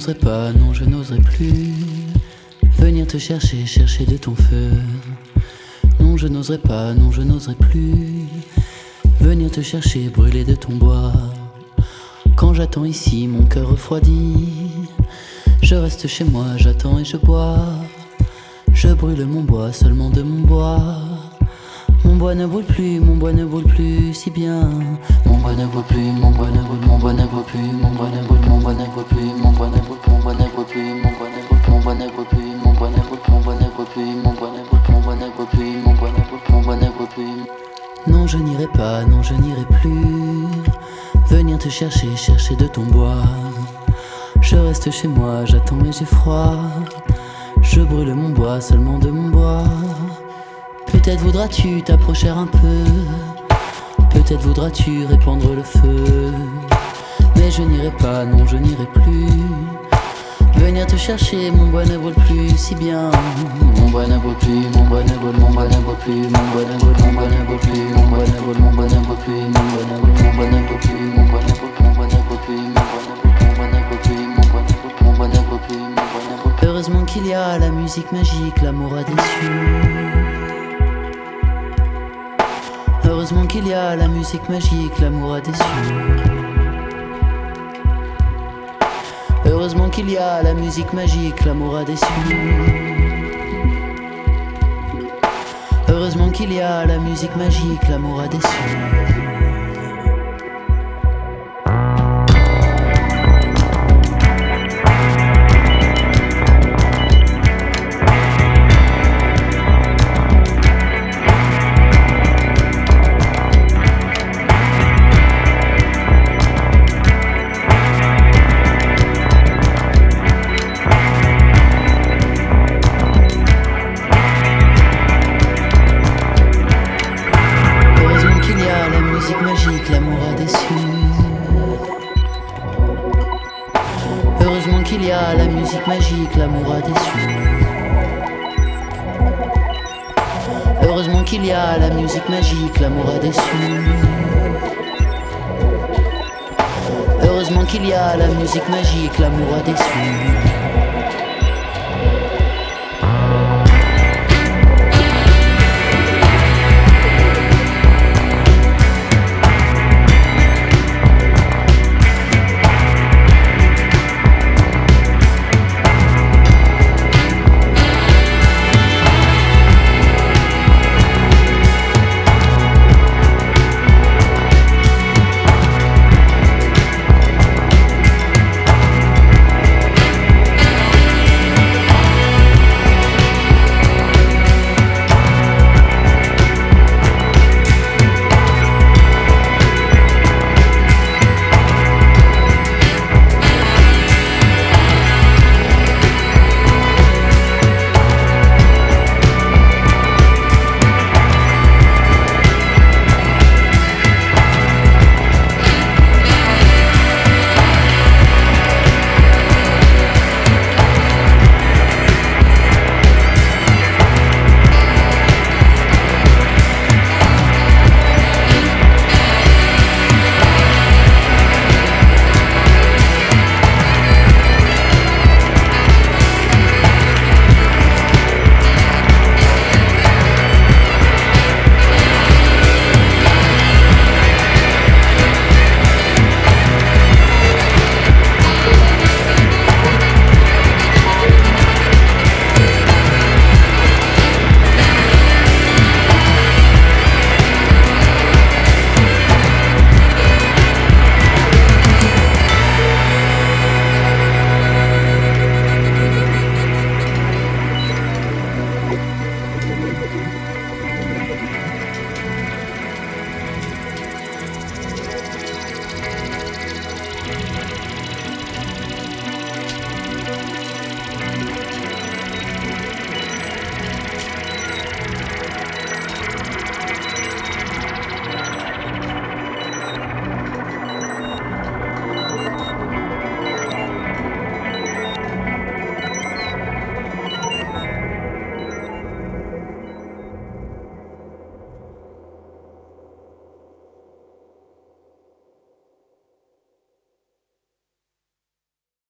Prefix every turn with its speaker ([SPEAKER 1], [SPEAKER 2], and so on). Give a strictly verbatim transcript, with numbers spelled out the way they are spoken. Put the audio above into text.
[SPEAKER 1] n'oserais pas, non je n'oserais plus venir te chercher, chercher de ton feu. Non je n'oserais pas, non je n'oserais plus venir te chercher, brûler de ton bois. Quand j'attends ici, mon cœur refroidit. Je reste chez moi, j'attends et je bois. Je brûle mon bois, seulement de mon bois. Mon bois ne brûle plus, mon bois ne brûle plus si bien. Mon bois ne brûle plus, mon bois ne brûle, mon bois ne brûle plus, mon bois ne brûle, mon bois ne brûle plus, mon bois ne brûle, mon bois ne brûle plus, mon bois ne brûle, mon bois ne brûle plus, mon bois ne brûle, mon bois ne brûle plus, mon bois ne brûle, mon bois ne brûle plus, mon bois ne brûle, mon bois ne brûle plus. Non je n'irai pas, non je n'irai plus venir te chercher, chercher de ton bois. Je reste chez moi, j'attends et j'ai froid. Je brûle mon bois, seulement de mon bois. Peut-être voudras-tu t'approcher un peu. Peut-être voudras-tu répandre le feu. Mais je n'irai pas, non je n'irai plus venir te chercher, mon bois ne brûle plus si bien. Mon bois ne brûle plus, mon bois ne brûle, mon bois ne brûle plus, mon bois ne brûle, mon bois ne brûle plus, mon bois ne brûle, mon bois ne brûle plus, mon bois ne brûle, mon bois ne brûle plus, mon bois ne brûle, mon bois ne brûle plus, mon bois ne brûle, mon bois ne brûle plus, mon bois ne brûle, mon bois ne brûle plus, mon bois ne brûle. Heureusement qu'il y a la musique magique, l'amour a déçu. Heureusement qu'il y a la musique magique, l'amour a déçu. Heureusement qu'il y a la musique magique, l'amour a déçu. Heureusement qu'il y a la musique magique, l'amour a déçu. Heureusement qu'il y a la musique magique, l'amour a déçu. Heureusement qu'il y a la musique magique, l'amour a déçu. Heureusement qu'il y a la musique magique, l'amour a déçu.